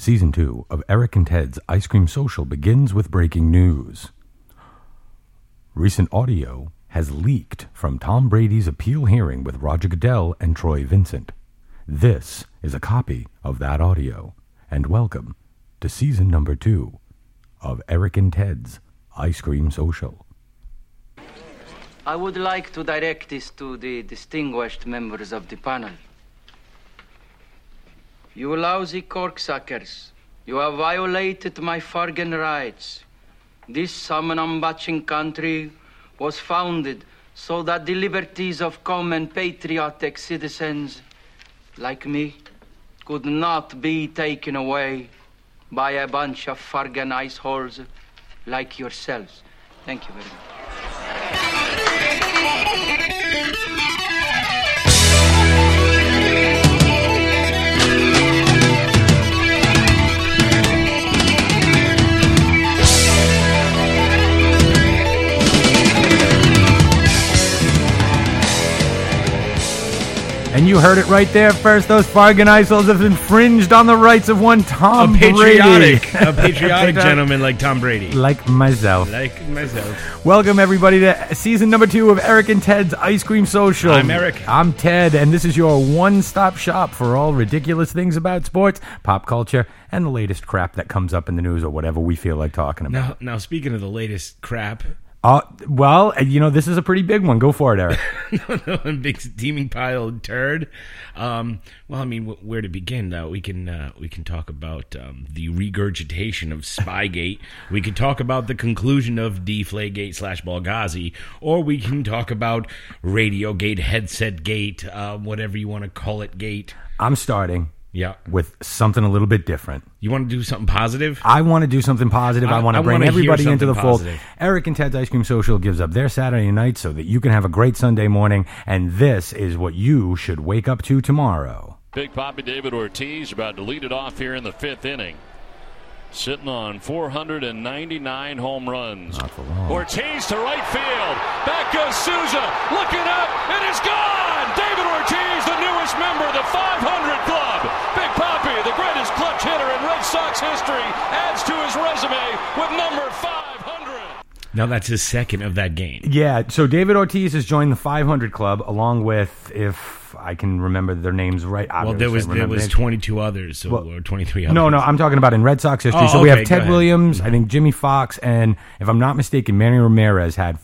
Season 2 of Eric and Ted's Ice Cream Social begins with breaking news. Recent audio has leaked from Tom Brady's appeal hearing with Roger Goodell and Troy Vincent. This is a copy of that audio, and welcome to Season number 2 of Eric and Ted's Ice Cream Social. I would like to direct this to the distinguished members of the panel. You lousy corksuckers, you have violated my Fargan rights. This salmon-butching country was founded so that the liberties of common patriotic citizens like me could not be taken away by a bunch of Fargan iceholes like yourselves. Thank you very much. And you heard it right there first. Those Fargan Iceholes have infringed on the rights of one Tom Brady. A patriotic gentleman like Tom Brady. Like myself. Myself. Welcome, everybody, to season number 2 of Eric and Ted's Ice Cream Social. I'm Eric. I'm Ted, and this is your one-stop shop for all ridiculous things about sports, pop culture, and the latest crap that comes up in the news or whatever we feel like talking about. Now speaking of the latest crap... Well, this is a pretty big one. Go for it, Eric. A big steaming pile of turd. Where to begin? We can talk about the regurgitation of Spygate. We can talk about the conclusion of Deflategate / Ballghazi, or we can talk about Radiogate, Headsetgate, whatever you want to call it, gate. I'm starting. Yeah, with something a little bit different. You want to do something positive? I want to do something positive. I want to bring everybody into the fold. Positive. Eric and Ted's Ice Cream Social gives up their Saturday night so that you can have a great Sunday morning, and this is what you should wake up to tomorrow. Big Papi David Ortiz about to lead it off here in the 5th inning. Sitting on 499 home runs. Not for long. Ortiz to right field. Back goes Souza. Looking up, and it's gone! David Ortiz, the newest member of the 500 Club. Big Papi, the greatest clutch hitter in Red Sox history, adds to his resume with number 500. Now that's his second of that game. Yeah, so David Ortiz has joined the 500 Club along with, if I can remember their names right. Well, there was 22 others, or 23 others. No, I'm talking about in Red Sox history. We have Ted Williams, I think Jimmy Fox, and if I'm not mistaken, Manny Ramirez had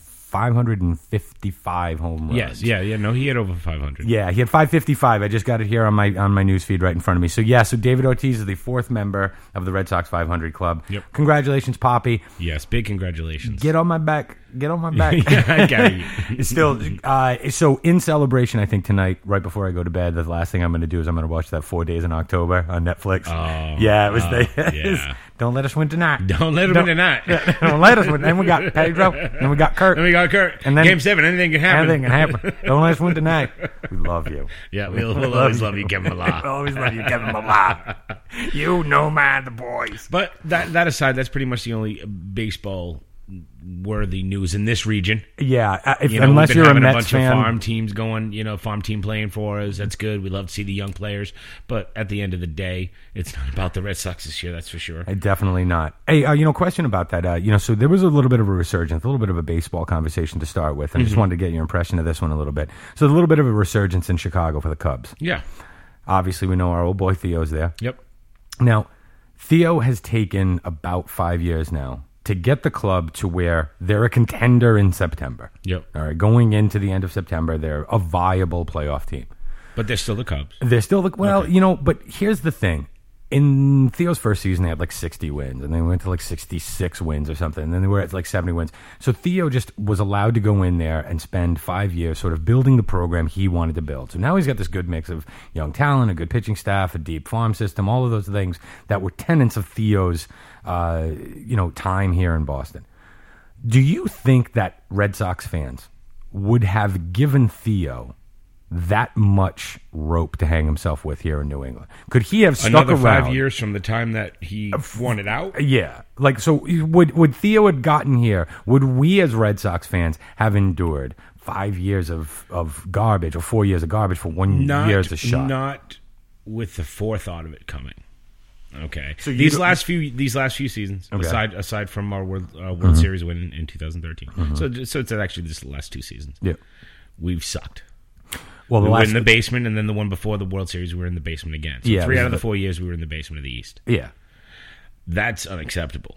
555 home runs. Yes, no, he had over 500. Yeah, he had 555. I just got it here on my news feed right in front of me. So David Ortiz is the 4th member of the Red Sox 500 Club. Yep. Congratulations, Papi. Yes, big congratulations. Get on my back. Yeah, I got you. Still, so in celebration, I think tonight, right before I go to bed, the last thing I'm going to do is I'm going to watch that 4 Days in October on Netflix. Oh, yeah, it was yeah. Don't let us win tonight. Don't let us win tonight. Don't let us win. Then we got Pedro. Then we got Kurt. And then Game 7. Anything can happen. Anything can happen. Don't let us win tonight. We love you. Yeah, we'll always love you, Kevin Millar. We'll always love you, Kevin Millar. You know, man, the boys. But that aside, that's pretty much the only baseball worthy news in this region. Yeah, unless you're a Mets bunch fan. Of farm teams going, farm team playing for us. That's good. We love to see the young players. But at the end of the day, it's not about the Red Sox this year, that's for sure. Definitely not. Hey, question about that. So there was a little bit of a resurgence, a little bit of a baseball conversation to start with. And I just wanted to get your impression of this one a little bit. So a little bit of a resurgence in Chicago for the Cubs. Yeah. Obviously, we know our old boy Theo's there. Yep. Now, Theo has taken about 5 years now to get the club to where they're a contender in September. Yep. All right, going into the end of September, they're a viable playoff team. But they're still the Cubs. They're still but here's the thing. In Theo's first season, they had like 60 wins, and they went to like 66 wins or something, and then they were at like 70 wins. So Theo just was allowed to go in there and spend 5 years sort of building the program he wanted to build. So now he's got this good mix of young talent, a good pitching staff, a deep farm system, all of those things that were tenets of Theo's time here in Boston. Do you think that Red Sox fans would have given Theo that much rope to hang himself with here in New England? Could he have stuck another around 5 years from the time that he won it out? Yeah. So would Theo have gotten here, would we as Red Sox fans have endured 5 years of garbage or 4 years of garbage for 1 year as a shot? Not with the forethought of it coming. Okay. So these last few seasons, aside from our World Series win in 2013, so it's actually just the last 2 seasons. Yeah, we've sucked. Well, we were in the basement, and then the one before the World Series, we were in the basement again. So 3 out of the 4 years, we were in the basement of the East. Yeah, that's unacceptable.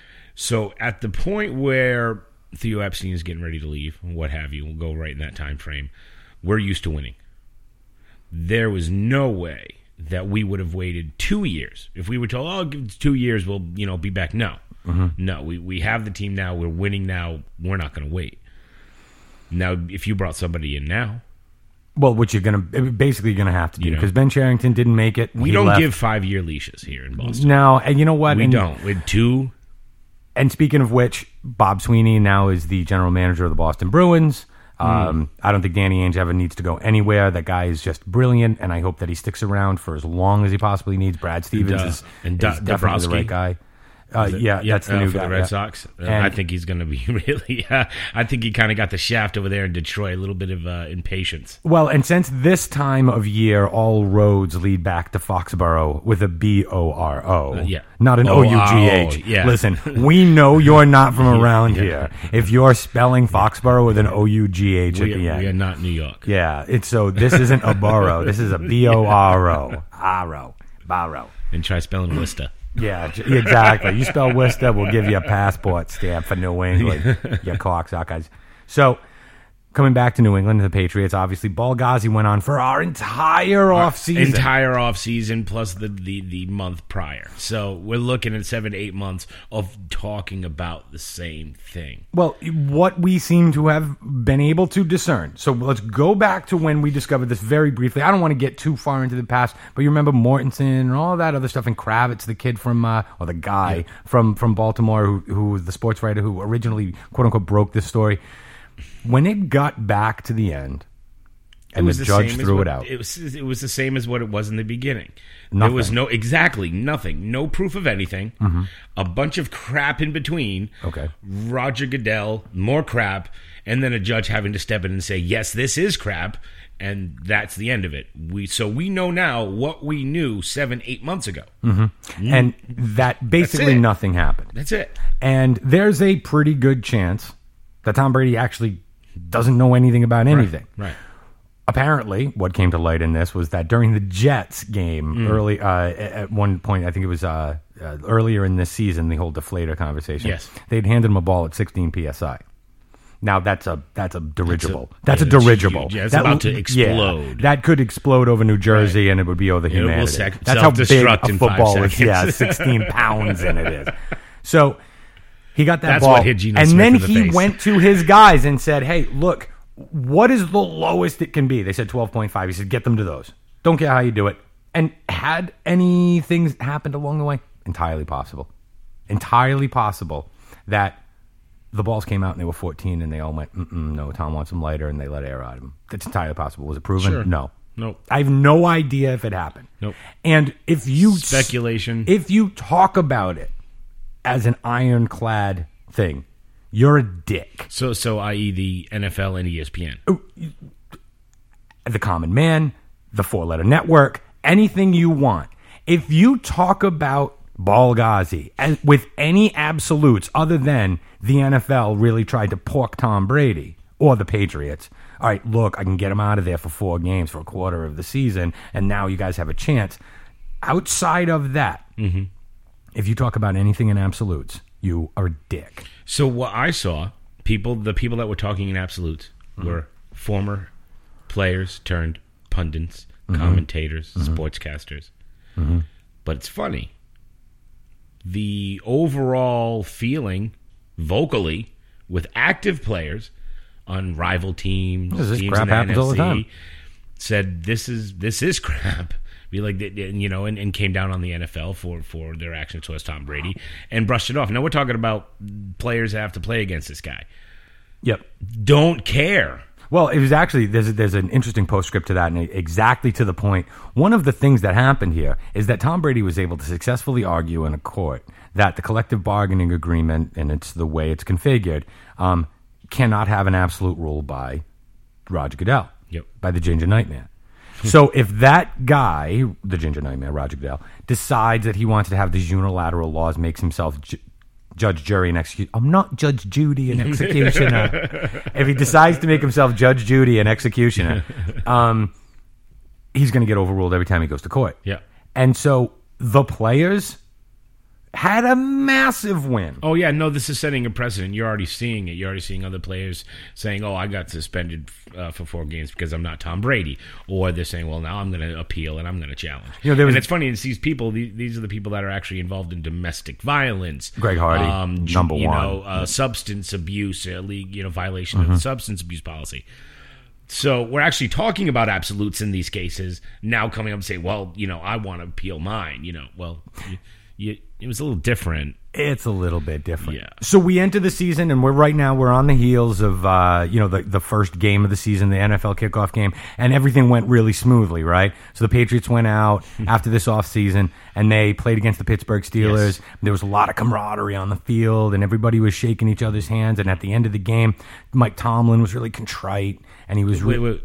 So at the point where Theo Epstein is getting ready to leave, what have you, we'll go right in that time frame. We're used to winning. There was no way that we would have waited 2 years. If we were told, "Oh, give it 2 years, we'll be back." No, no. We have the team now. We're winning now. We're not going to wait. Now, if you brought somebody in now, well, what you're basically gonna have to do, because Ben Cherington didn't make it. We don't give 5-year leashes here in Boston. No, and you know what? We don't. With 2. And speaking of which, Bob Sweeney now is the general manager of the Boston Bruins. I don't think Danny Ainge ever needs to go anywhere. That guy is just brilliant, and I hope that he sticks around for as long as he possibly needs. Brad Stevens is definitely the right guy. That's the new for guy. the Red Sox. I think he's going to be really. I think he kind of got the shaft over there in Detroit. A little bit of impatience. Well, and since this time of year, all roads lead back to Foxborough with a BORO, not an OUGH. Yeah. Listen, we know you're not from around here. If you're spelling Foxborough with an OUGH at the end, we are not New York. Yeah, so this isn't a borough. This is a BORO. Borough. And try spelling Worcester. Yeah, exactly. You spell Worcester, we'll give you a passport stamp for New England, you cocksuckers. So, coming back to New England, the Patriots, obviously, Ballghazi went on for our entire offseason. Entire offseason plus the month prior. So, we're looking at 7 to 8 months of talking about the same thing. Well, what we seem to have been able to discern. So, let's go back to when we discovered this very briefly. I don't want to get too far into the past, but you remember Mortensen and all that other stuff, and Kravitz, the kid from, or the guy from Baltimore who was the sports writer who originally, quote-unquote, broke this story. When it got back to the end, and the judge threw it out, it was the same as what it was in the beginning. Nothing. There was nothing, no proof of anything. A bunch of crap in between. Okay, Roger Goodell, more crap, and then a judge having to step in and say, "Yes, this is crap," and that's the end of it. We know now what we knew 7-8 months ago, and that basically nothing happened. That's it. And there's a pretty good chance that Tom Brady actually doesn't know anything about anything. Right. Apparently, what came to light in this was that during the Jets game, early at one point, I think it was earlier in this season, the whole deflator conversation. Yes. They'd handed him a ball at 16 psi. Now that's a dirigible. That's a dirigible. Yeah, it's about to explode. Yeah, that could explode over New Jersey, and it would be over humanity. That's how big a football is. Yeah, 16 pounds in it is. So he got that ball, what hit Geno and Smith then in the he face. went to his guys and said, "Hey, look, what is the lowest it can be?" They said 12.5. He said, "Get them to those. Don't care how you do it." And had any things happened along the way? Entirely possible. Entirely possible that the balls came out and they were 14 and they all went, no, Tom wants them lighter, and they let air out of them. That's entirely possible. Was it proven? Sure. No. Nope. I have no idea if it happened. Nope. And if you speculation, if you talk about it as an ironclad thing, you're a dick. So i.e. the NFL and ESPN. The common man, the 4-letter network, anything you want. If you talk about Ballghazi and with any absolutes other than the NFL really tried to pork Tom Brady or the Patriots, all right, look, I can get him out of there for 4 games for a quarter of the season, and now you guys have a chance. Outside of that, if you talk about anything in absolutes, you are a dick. So what I saw, the people that were talking in absolutes were former players turned pundits, commentators, sportscasters. But it's funny. The overall feeling vocally with active players on rival teams, this teams crap in the happens all the time. NFC, said this is crap. Be like, and came down on the NFL for their actions towards Tom Brady and brushed it off. Now we're talking about players that have to play against this guy. Yep. Don't care. Well, it was actually, there's an interesting postscript to that, and exactly to the point. One of the things that happened here is that Tom Brady was able to successfully argue in a court that the collective bargaining agreement, and it's the way it's configured, cannot have an absolute rule by Roger Goodell, by the Ginger Nightmare. So if that guy, the Ginger Nightmare, Roger Goodell, decides that he wants to have these unilateral laws, makes himself judge, jury, and executioner. I'm not Judge Judy and executioner. If he decides to make himself Judge Judy and executioner, he's going to get overruled every time he goes to court. Yeah. And so the players had a massive win. Oh, yeah, no, this is setting a precedent. You're already seeing it. You're already seeing other players saying, I got suspended for 4 games because I'm not Tom Brady. Or they're saying, well, now I'm going to appeal and I'm going to challenge. And it's funny, it's these people, these are the people that are actually involved in domestic violence. Greg Hardy, number one. Substance abuse, violation of the substance abuse policy. So we're actually talking about absolutes in these cases, now coming up and saying, well, I want to appeal mine. It was a little different. It's a little bit different. Yeah. So we enter the season, and we're on the heels of the first game of the season, the NFL kickoff game, and everything went really smoothly, right? So the Patriots went out after this offseason, and they played against the Pittsburgh Steelers. Yes. There was a lot of camaraderie on the field, and everybody was shaking each other's hands. And at the end of the game, Mike Tomlin was really contrite, and he was wait.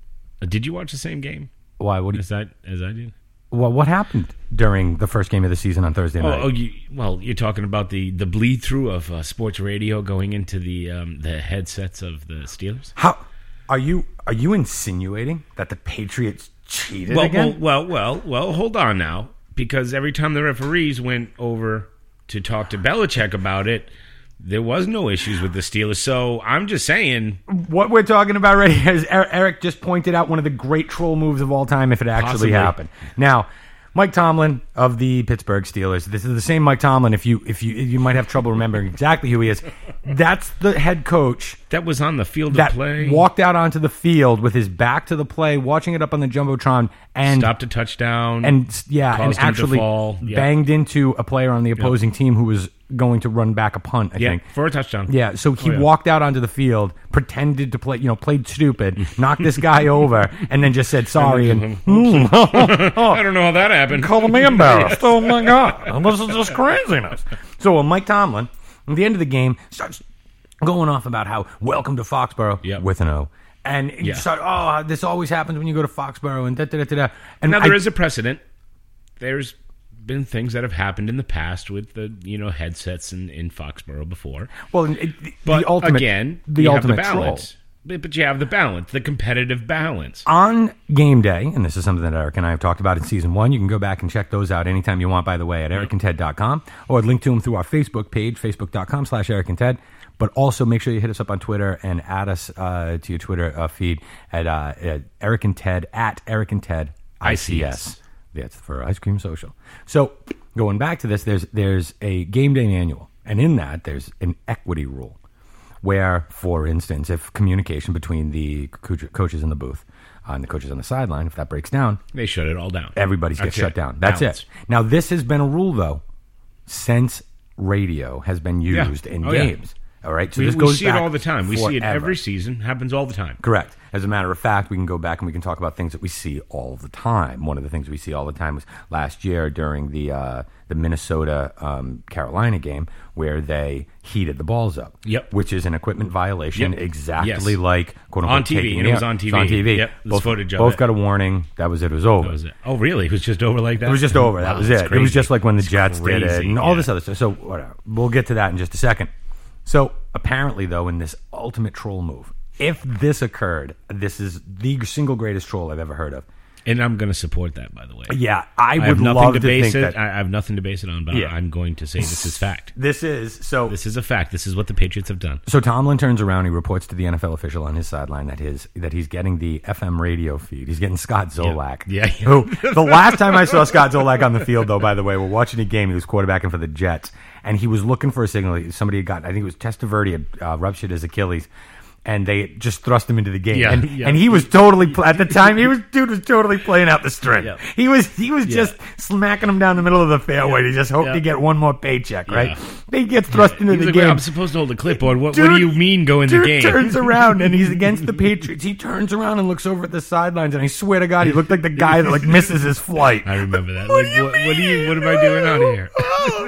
Did you watch the same game? Why? As I did. Well, what happened during the first game of the season on Thursday night? You're talking about the bleed through of sports radio going into the headsets of the Steelers. How are you insinuating that the Patriots cheated again? Well, hold on now, because every time the referees went over to talk to Belichick about it, there was no issues with the Steelers. So I'm just saying, what we're talking about right here is Eric just pointed out one of the great troll moves of all time if it actually happened. Now, Mike Tomlin of the Pittsburgh Steelers. This is the same Mike Tomlin. If you might have trouble remembering exactly who he is, that's the head coach that was on the field of play. Walked out onto the field with his back to the play, watching it up on the jumbotron, and stopped a touchdown. And actually banged into a player on the opposing team who was going to run back a punt, I think. For a touchdown. Yeah, so he walked out onto the field, pretended to play, played stupid, knocked this guy over, and then just said sorry. I don't know how that happened. Call me embarrassed. Oh, my God. This is just craziness. So Mike Tomlin, at the end of the game, starts going off about how welcome to Foxborough with an O. And he started, this always happens when you go to Foxborough and da-da-da-da-da. And now there is a precedent. There's been things that have happened in the past with the headsets in Foxborough before. Well, the ultimate balance. Troll. But you have the balance, the competitive balance. On game day, and this is something that Eric and I have talked about in season 1, you can go back and check those out anytime you want, by the way, at ericandted.com, or link to them through our Facebook page, facebook.com/ericandted. But also make sure you hit us up on Twitter and add us to your Twitter feed at Eric and Ted, at Eric and Ted ICS. That's for Ice Cream Social. So going back to this, there's a game day manual, and in that there's an equity rule where, for instance, if communication between the coaches in the booth and the coaches on the sideline, if that breaks down, they shut it all down. Everybody gets shut down. That's it. Now, this has been a rule, though, since radio has been used in games. All right, so this goes see back it all the time. We see it forever. every season. Happens all the time. Correct. As a matter of fact, we can go back and we can talk about things that we see all the time. One of the things we see all the time was last year during the Minnesota Carolina game where they heated the balls up. Yep. Which is an equipment violation, exactly like quote unquote on TV. taking it was on TV. It was on TV. Yep. Both footage of both it. got a warning. That was it. It was over. That was it. Oh, really? It was just over like that? It was just over. That was it. Crazy. It was just like when the Jets did it and all this other stuff. So whatever. We'll get to that in just a second. So apparently, though, in this ultimate troll move, if this occurred, this is the single greatest troll I've ever heard of. And I'm going to support that, by the way. Yeah, I would love to think that. I have nothing to base it on, but I'm going to say this is fact. This is a fact. This is what the Patriots have done. So Tomlin turns around. He reports to the NFL official on his sideline that he's getting the FM radio feed. He's getting Scott Zolak. Yeah. Who, the last time I saw Scott Zolak on the field, though, by the way, we're watching a game. He was quarterbacking for the Jets, and he was looking for a signal. Somebody had gotten, I think it was Testaverde had ruptured his Achilles. And they just thrust him into the game, and he was totally at the time. Dude was totally playing out the string. Yeah. He was just smacking him down the middle of the fairway to just hope to get one more paycheck. Right? He gets thrust into the game. I'm supposed to hold a clipboard. What do you mean go in the game? Turns around and he's against the Patriots. He turns around and looks over at the sidelines, and I swear to God, he looked like the guy that misses his flight. I remember that. What am I doing out here?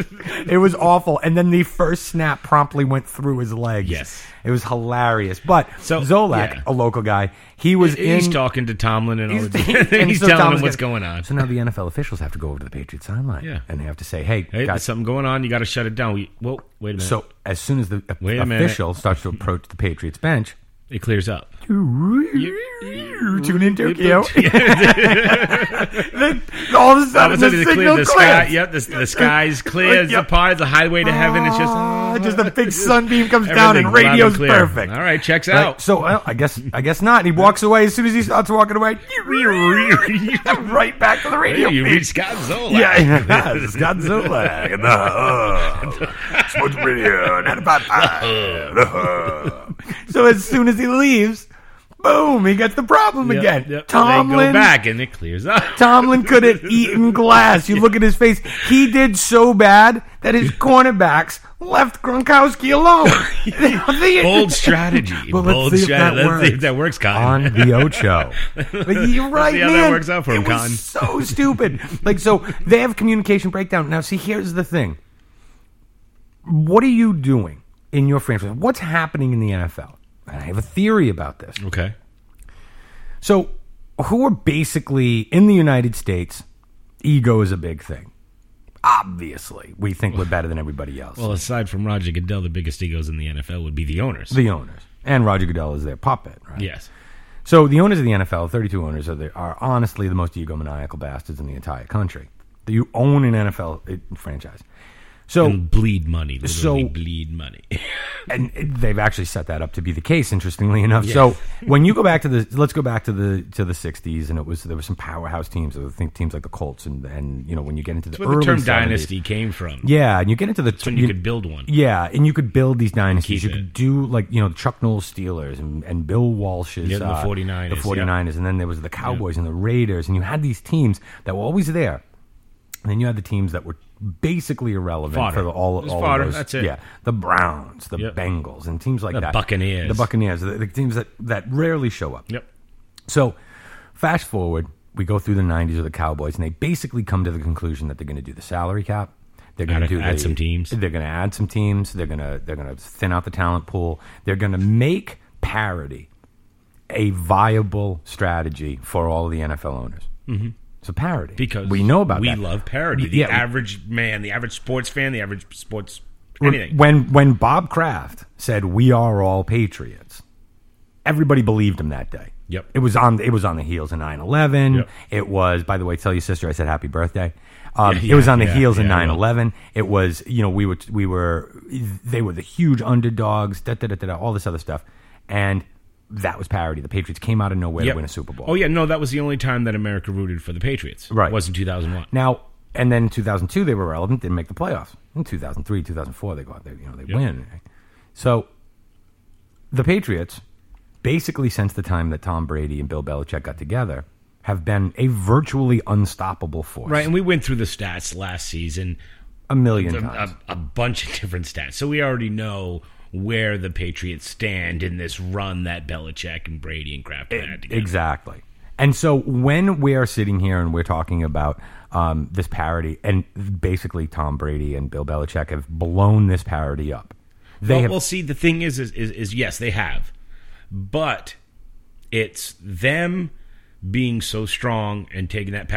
It was awful. And then the first snap promptly went through his legs. Yes. It was hilarious. But So, Zolak, yeah. a local guy, he was He's in... talking to Tomlin and all He's- the and he's so telling Tomlin's him what's gonna- going on. So now the NFL officials have to go over to the Patriots sideline. Yeah. And they have to say, hey, Hey, guys. there's something going on. You got to shut it down. Whoa, wait a minute. So as soon as the Wait a minute. official starts to approach the Patriots bench, it clears up. tune in Tokyo. All of a sudden, the signal the clears. sky. Yep, the sky's clear. It's the Yep. part, the highway to heaven. It's Just a big sunbeam comes down and everything loud radio's clear. perfect. All right, checks Right, out. so I guess not. And he walks away. As soon as he starts walking away, right back to the radio. You feed. reach Scott Zola. Yeah, Scott Zolak and the Sports Radio 95.5. So as soon as he leaves, boom, he gets the problem Yep, again. yep. Tomlin, They go back and it clears up. Tomlin could have eaten glass. You look at his face. He did so bad that his cornerbacks left Gronkowski alone. Bold strategy. Well, let's Bold see if strategy. that Let's see if works. that works, Cotton. On the Ocho. But you're right, see how man. that works out for him, it was Cotton. so stupid. Like, so they have communication breakdown. Now, see, here's the thing. What are you doing in your franchise? What's happening in the NFL? And I have a theory about this. Okay. So, who are basically, in the United States, ego is a big thing. Obviously, we think we're better than everybody else. Well, aside from Roger Goodell, the biggest egos in the NFL would be the owners. The owners. And Roger Goodell is their puppet, right? Yes. So the owners of the NFL, 32 owners, are honestly the most egomaniacal bastards in the entire country. You own an NFL franchise. So, And bleed money. Literally so- bleed money. and they've actually set that up to be the case, interestingly enough. So when you go back to let's go back to the 60s, and there were some powerhouse teams. I think teams like the Colts, and you know, when you get into the That's where early the term 70s, dynasty came from. yeah, and you get into the That's when you could build one. Yeah, and you could build these dynasties. Keep You could it. do, like, you know, the Chuck Noll Steelers and Bill Walsh's Yeah, the 49ers, the 49ers, and then there was the Cowboys and the Raiders, and you had these teams that were always there. And then you had the teams that were basically irrelevant Fodder. for all Just of fodder, those. that's it. Yeah, the Browns, the Yep. Bengals, and teams like The that. Buccaneers. The Buccaneers, the teams that rarely show up. Yep. So, fast forward, we go through the 90s with the Cowboys, and they basically come to the conclusion that they're going to do the salary cap. They're going to Add some teams. They're going to add some teams. They're going to thin out the talent pool. They're going to make parity a viable strategy for all of the NFL owners. Mm-hmm. So parity, Because we know about we that. love parity. The Yeah. average man, the average sports fan, the average sports anything. When Bob Kraft said we are all patriots, everybody believed him that day. Yep. It was on the heels of 9/11. Yep. It was, by the way, tell your sister I said happy birthday. Yeah, it was on the yeah, heels of yeah, I will. 9/11. It was, you know, they were the huge underdogs, all this other stuff, and that was parity. The Patriots came out of nowhere Yep. to win a Super Bowl. Oh yeah, no, that was the only time that America rooted for the Patriots. Right. Was in 2001. Now, and then in 2002 they were relevant, didn't make the playoffs. In 2003, 2004 they go out there, you know, they Yep. win. So the Patriots, basically since the time that Tom Brady and Bill Belichick got together, have been a virtually unstoppable force. Right, and we went through the stats last season, a million times. a bunch of different stats. So we already know where the Patriots stand in this run that Belichick and Brady and Kraft had together. Exactly. And so when we are sitting here and we're talking about this parity, and basically Tom Brady and Bill Belichick have blown this parity up. Well, see, the thing is yes, they have, but it's them being so strong and taking that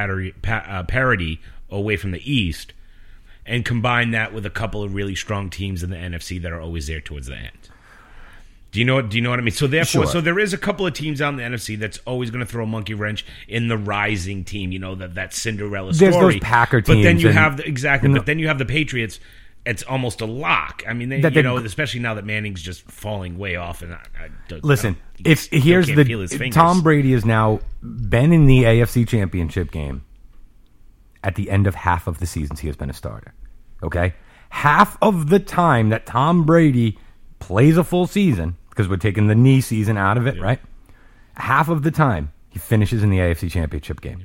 parity away from the East, and combine that with a couple of really strong teams in the NFC that are always there towards the end. Do you know what I mean? So therefore, Sure. so there is a couple of teams out in the NFC that's always going to throw a monkey wrench in the rising team. You know, that Cinderella story. There's those Packer but then teams you and- have exactly. and But then you have the Patriots. It's almost a lock. I mean, That you they- know, especially now that Manning's just falling way off. And I don't, Listen, I if still here's can't feel his fingers. Tom Brady has now been in the AFC Championship game at the end of half of the seasons he has been a starter. Okay? Half of the time that Tom Brady plays a full season, because we're taking the knee season out of it, right? Half of the time he finishes in the AFC Championship game.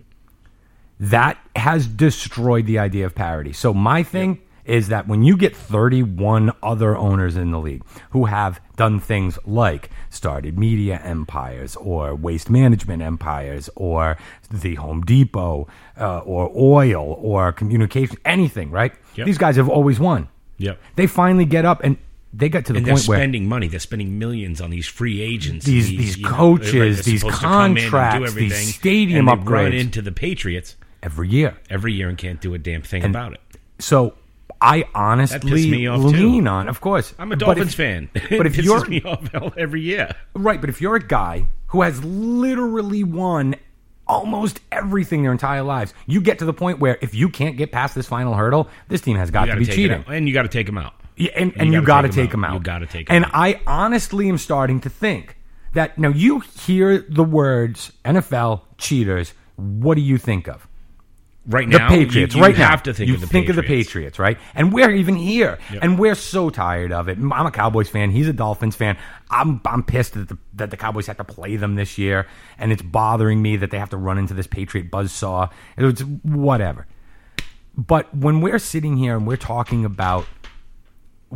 That has destroyed the idea of parity. So my thing is that when you get 31 other owners in the league who have done things like started media empires or waste management empires or the Home Depot or oil or communication, anything, right? Yep. These guys have always won. Yep. They finally get up, and they got to the And point they're where spending money. They're spending millions on these free agents. these you know, coaches, they're these supposed to come in and do contracts, everything, these stadium and they run upgrades. into the Patriots every year. and can't do a damn thing about it. So I That pissed honestly me off, lean too. on, of course. I'm a but Dolphins if- fan. But if it you're pisses me off every year. right, but if you're a guy who has literally won almost everything their entire lives, you get to the point where if you can't get past this final hurdle, this team has got You to gotta be take it cheating. out. And you got to take them out. Yeah, and you got to take them out. You gotta take 'em And out. I honestly am starting to think that now you hear the words NFL cheaters. What do you think of? Right The now, Patriots. you right have now, to think you of the think Patriots. of the Patriots, right? And we're even here, Yep. and we're so tired of it. I'm a Cowboys fan. He's a Dolphins fan. I'm pissed that the Cowboys have to play them this year, and it's bothering me that they have to run into this Patriot buzzsaw. It's whatever. But when we're sitting here and we're talking about the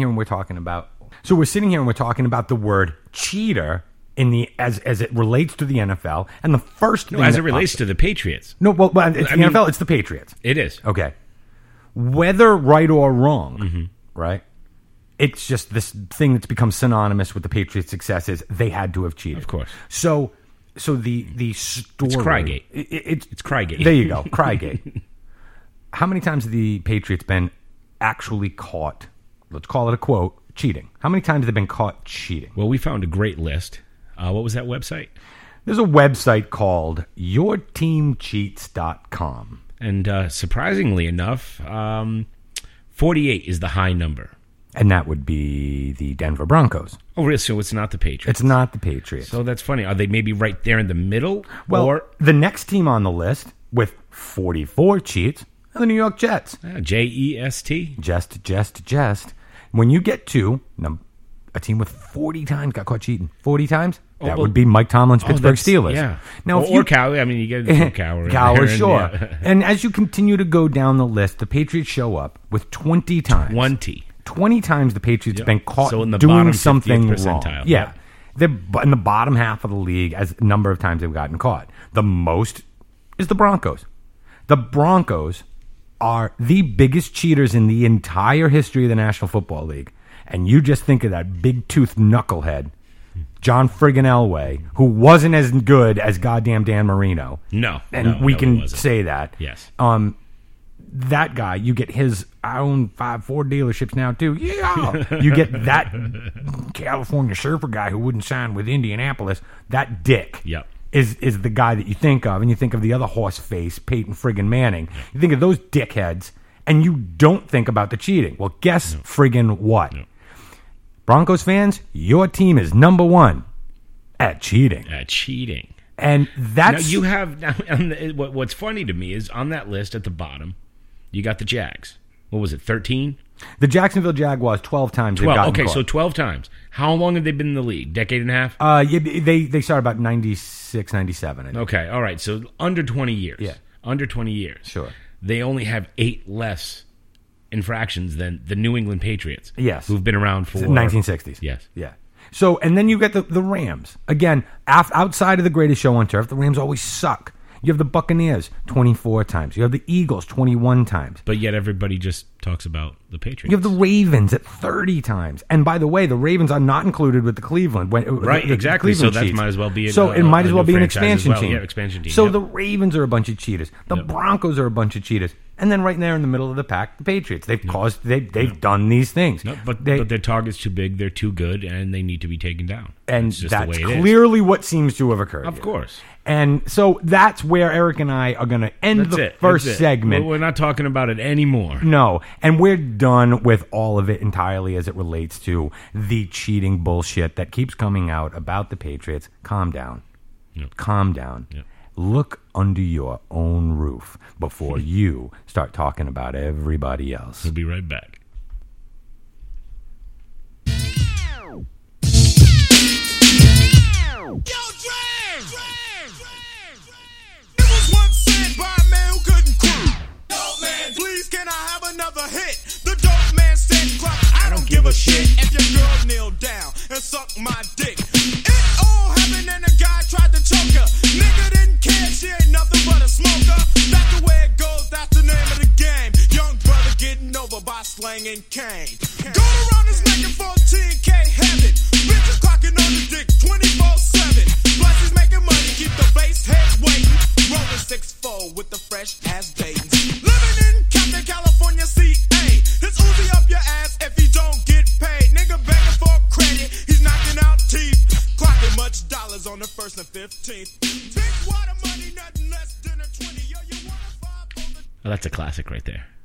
word cheater in the as it relates to the NFL, and the first thing As that it relates pops- to the Patriots. no, well, it's I the mean- NFL, it's the Patriots. It is. Okay. Whether right or wrong, Mm-hmm. right? It's just this thing that's become synonymous with the Patriots' success is they had to have cheated. Of course. So the story. It's Crygate. It's Crygate. There you go, Crygate. How many times have the Patriots been actually caught? Let's call it a quote. Cheating. How many times have they been caught cheating? Well, we found a great list. What was that website? There's a website called yourteamcheats.com. And surprisingly enough, 48 is the high number. And that would be the Denver Broncos. Oh, really? So it's not the Patriots. It's not the Patriots. So that's funny. Are they maybe right there in the middle? Well, or the next team on the list with 44 cheats are the New York Jets. JEST? Just. When you get to a team with 40 times got caught cheating, 40 times, that would be Mike Tomlin's Pittsburgh Steelers. Yeah. Now, or Cowher. I mean, you get Cowher. Cowher, sure. And as you continue to go down the list, the Patriots show up with 20 times. 20 times the Patriots have been caught So in the doing bottom 50th something wrong. percentile. Yeah. Yep. They're in the bottom half of the league as the number of times they've gotten caught. The most is the Broncos. The Broncos are the biggest cheaters in the entire history of the National Football League. And you just think of that big-toothed knucklehead, John friggin' Elway, who wasn't as good as goddamn Dan Marino. No. And we he can wasn't. say that. Yes. That guy, you get his, I own 5 Ford dealerships now too. Yeah. You get that California surfer guy who wouldn't sign with Indianapolis. That dick Yep. is the guy that you think of, and you think of the other horse face, Peyton friggin' Manning. You think of those dickheads, and you don't think about the cheating. Well, guess friggin' what? Broncos fans, your team is number 1 at cheating. Cheating. And that's... Now you have what's funny to me is on that list at the bottom, you got the Jags. What was it? 13? The Jacksonville Jaguars 12 times they've 12. gotten Okay, caught. so 12 times. How long have they been in the league? Decade and a half? Yeah, they started about 96, 97. I think. Okay, all right. So under 20 years. Yeah. Under 20 years. Sure. They only have 8 less infractions than the New England Patriots. Yes. Who've been around for 1960s. Yes. Yeah. So, and then you get the Rams. Again, outside of the greatest show on turf, the Rams always suck. You have the Buccaneers 24 times. You have the Eagles 21 times. But yet everybody just talks about the Patriots. You have the Ravens at 30 times. And by the way, the Ravens are not included with the Cleveland. Right, exactly. Cleveland So that cheats. might as well be So it might as a well new be an franchise as expansion well. team. Yeah, expansion team. So Yep. the Ravens are a bunch of cheaters. The Broncos are a bunch of cheaters. And then right there in the middle of the pack, the Patriots. They've done these things. No, but their target's too big, they're too good, and they need to be taken down. And It's just the that's way it is. clearly what seems to have occurred. Of here. course. And so that's where Eric and I are going to end That's the it. first That's it. segment. Well, we're not talking about it anymore. No, and we're done with all of it entirely as it relates to the cheating bullshit that keeps coming out about the Patriots. Calm down. Yep. Calm down. Yep. Look under your own roof before you start talking about everybody else. We'll be right back. I don't give a shit if your girl kneel down and suck my dick. It all happened and the guy tried to choke her. Nigga didn't care, she ain't nothing but a smoker. That's the way it goes, that's the name of the game. Young brother getting over by slanging cane. Going around his neck in 14K heaven. Bitches clocking on his dick 24/7. Plus he's making money, keep the base head waiting. Rolling 6-4 with the fresh ass Dayton's. Living in Compton, California, CA. His Uzi up your ass if you don't get paid. Nigga begging for credit, he's knocking out teeth. Clocking much dollars on the 1st and 15th. Big water money, nothing less than a 20. Yo, you wanna vibe on the... Well, that's a classic right there.